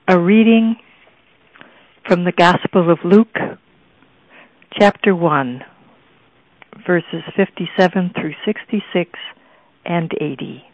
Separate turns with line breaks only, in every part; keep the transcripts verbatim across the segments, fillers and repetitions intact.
A reading from the Gospel of Luke, chapter one, verses fifty-seven through sixty-six and eighty.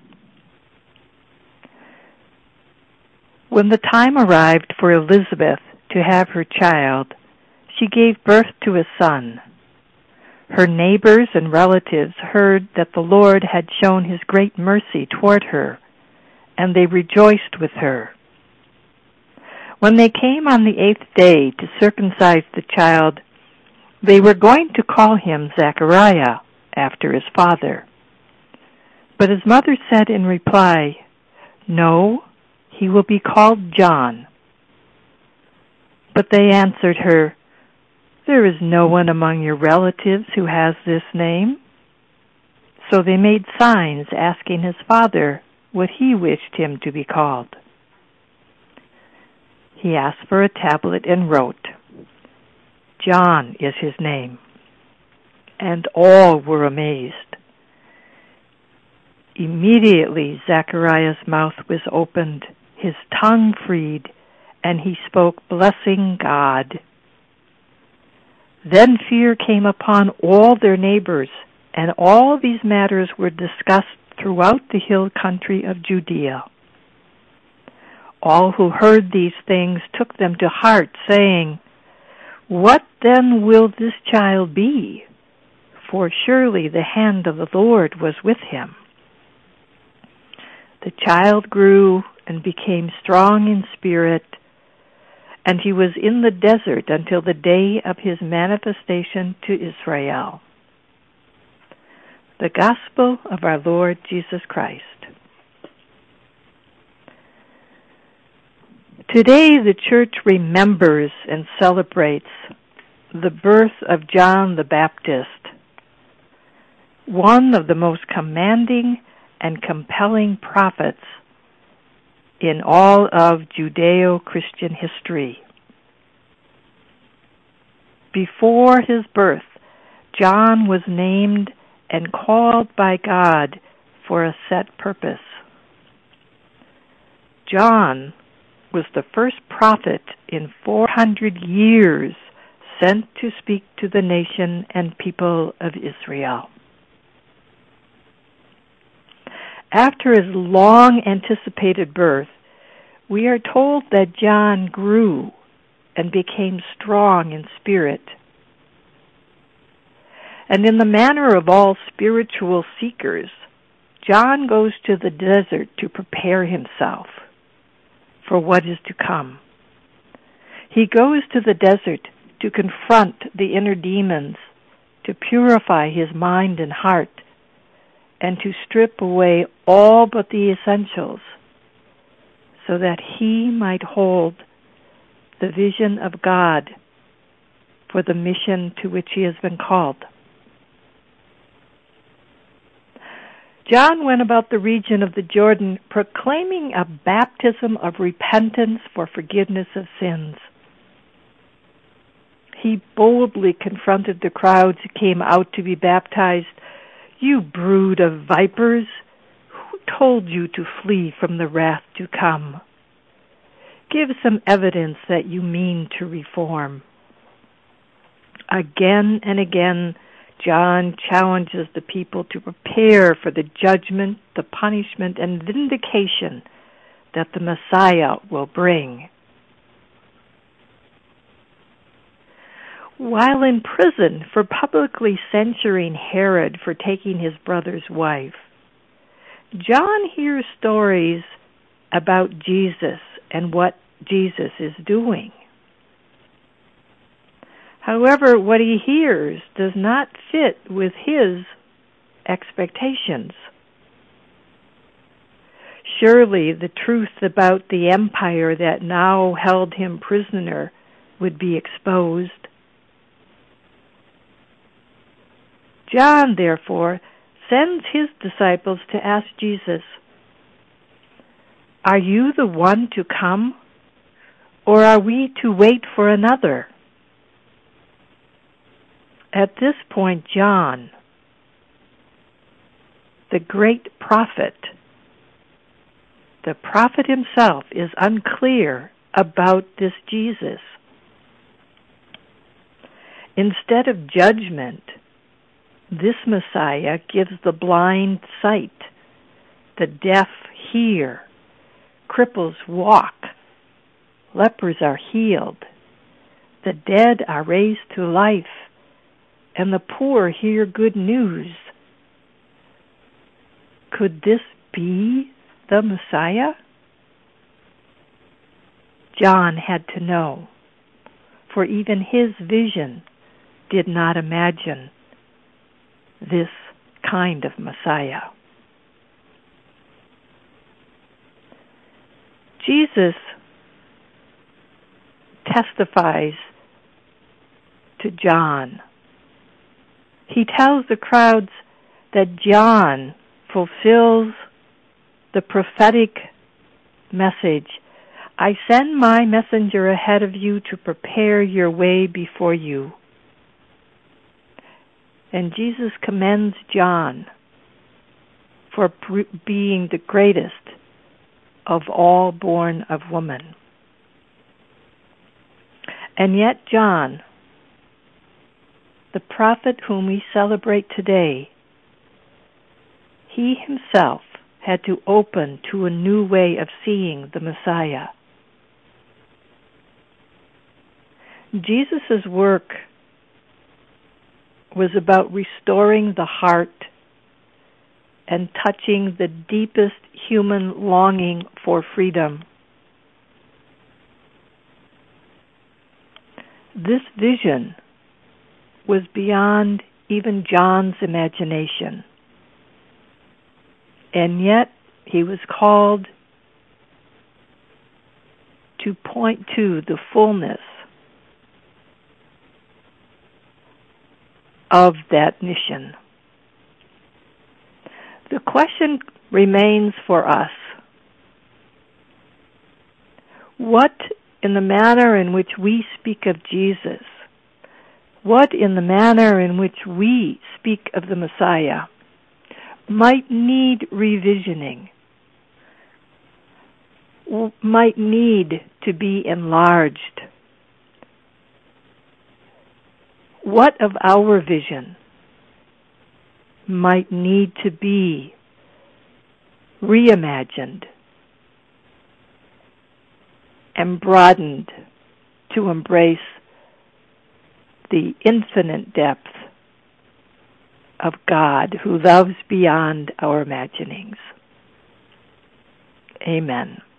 When the time arrived for Elizabeth to have her child, she gave birth to a son. Her neighbors and relatives heard that the Lord had shown his great mercy toward her, and they rejoiced with her. When they came on the eighth day to circumcise the child, they were going to call him Zechariah, after his father. But his mother said in reply, "No, he will be called John." But they answered her, "There is no one among your relatives who has this name." So they made signs asking his father what he wished him to be called. He asked for a tablet and wrote, "John is his name." And all were amazed. Immediately Zechariah's mouth was opened, his tongue freed, and he spoke, blessing God. Then fear came upon all their neighbors, and all these matters were discussed throughout the hill country of Judea. All who heard these things took them to heart, saying, "What then will this child be? For surely the hand of the Lord was with him." The child grew and became strong in spirit, and he was in the desert until the day of his manifestation to Israel. The Gospel of our Lord Jesus Christ. Today the Church remembers and celebrates the birth of John the Baptist, one of the most commanding and compelling prophets in all of Judeo-Christian history. Before his birth, John was named and called by God for a set purpose. John was the first prophet in four hundred years sent to speak to the nation and people of Israel. After his long-anticipated birth, we are told that John grew and became strong in spirit. And in the manner of all spiritual seekers, John goes to the desert to prepare himself for what is to come. He goes to the desert to confront the inner demons, to purify his mind and heart, and to strip away all but the essentials, so that he might hold the vision of God for the mission to which he has been called. John went about the region of the Jordan proclaiming a baptism of repentance for forgiveness of sins. He boldly confronted the crowds who came out to be baptized. "You brood of vipers, who told you to flee from the wrath to come? Give some evidence that you mean to reform." Again and again, John challenges the people to prepare for the judgment, the punishment, and vindication that the Messiah will bring. While in prison for publicly censuring Herod for taking his brother's wife, John hears stories about Jesus and what Jesus is doing. However, what he hears does not fit with his expectations. Surely the truth about the empire that now held him prisoner would be exposed. John, therefore, sends his disciples to ask Jesus, "Are you the one to come, or are we to wait for another?" At this point, John, the great prophet, the prophet himself is unclear about this Jesus. Instead of judgment, this Messiah gives the blind sight, the deaf hear, cripples walk, lepers are healed, the dead are raised to life, and the poor hear good news. Could this be the Messiah? John had to know, for even his vision did not imagine this kind of Messiah. Jesus testifies to John. He tells the crowds that John fulfills the prophetic message. I send my messenger ahead of you to prepare your way before you. And Jesus commends John for being the greatest of all born of woman. And yet John, the prophet whom we celebrate today, he himself had to open to a new way of seeing the Messiah. Jesus' work was about restoring the heart and touching the deepest human longing for freedom. This vision was beyond even John's imagination, and yet he was called to point to the fullness of that mission. The question remains for us: what in the manner in which we speak of Jesus, what in the manner in which we speak of the Messiah might need revisioning, might need to be enlarged? What of our vision might need to be reimagined and broadened to embrace the infinite depth of God who loves beyond our imaginings? Amen.